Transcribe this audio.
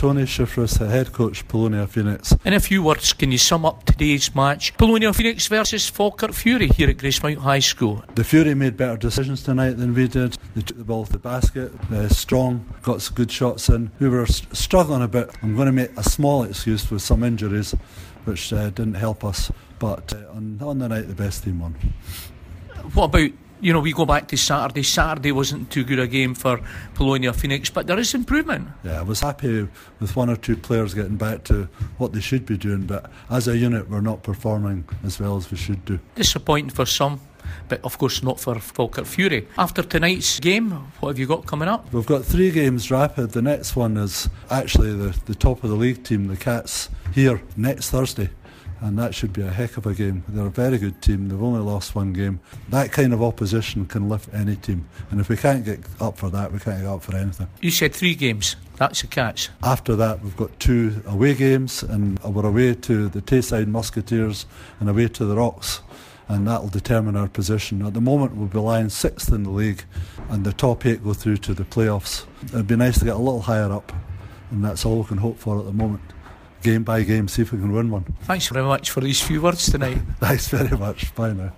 Tony Shifris, the head coach, Polonia Phoenix. In a few words, can you sum up today's match? Polonia Phoenix versus Falkirk Fury here at Gracemount High School. The Fury made better decisions tonight than we did. They took the ball to the basket, strong, got some good shots in. We were struggling a bit. I'm going to make a small excuse with some injuries, which didn't help us. But on the night, the best team won. What about, we go back to Saturday. Saturday wasn't too good a game for Polonia Phoenix, but there is improvement. Yeah, I was happy with one or two players getting back to what they should be doing, but as a unit we're not performing as well as we should do. Disappointing for some, but of course not for Falkirk Fury. After tonight's game, what have you got coming up? We've got 3 games rapid. The next one is actually the top of the league team, the Cats, here next Thursday. And that should be a heck of a game. They're a very good team. They've only lost 1 game. That kind of opposition can lift any team. And if we can't get up for that, we can't get up for anything. You said 3 games. That's the Cats. After that, we've got 2 away games, and we're away to the Tayside Musketeers and away to the Rocks. And that'll determine our position. At the moment, we'll be lying 6th in the league, and the top 8 go through to the playoffs. It'd be nice to get a little higher up, and that's all we can hope for at the moment. Game by game, see if we can win one. Thanks very much for these few words tonight. Thanks very much. Bye now.